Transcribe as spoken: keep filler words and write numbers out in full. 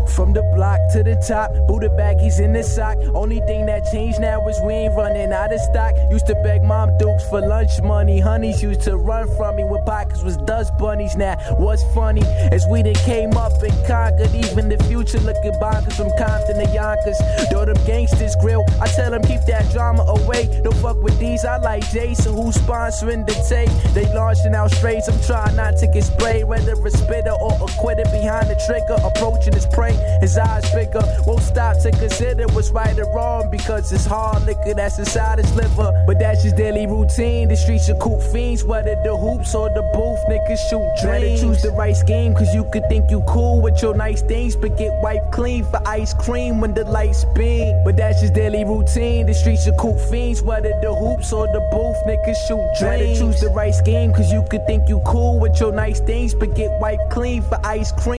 From the block to the top, Buddha baggies in the sock. Only thing that changed now is we ain't running out of stock. Used to beg Mom Dukes for lunch money. Honeys used to run from me when pockets was dust bunnies. Now what's funny is we done came up and conquered. Even the future looking bonkers from Compton to Yonkers. Though them gangsters grill, I tell them keep that drama away. Don't fuck with these, I like Jason who's sponsoring the tape. They launching out strays, I'm trying not to get sprayed. Whether a spitter or a quitter behind the trigger, approaching his prey. His eyes bigger, won't stop to consider what's right or wrong, because it's hard liquor that's inside his liver. But that's his daily routine. The streets are cool fiends, whether the hoops or the booth, niggas shoot dreams. Better choose the right scheme, cause you could think you cool with your nice things, but get wiped clean for ice cream when the lights beam. But that's his daily routine. The streets are cool fiends, whether the hoops or the booth, niggas shoot dreams. Better choose the right scheme, cause you could think you cool with your nice things, but get wiped clean for ice cream.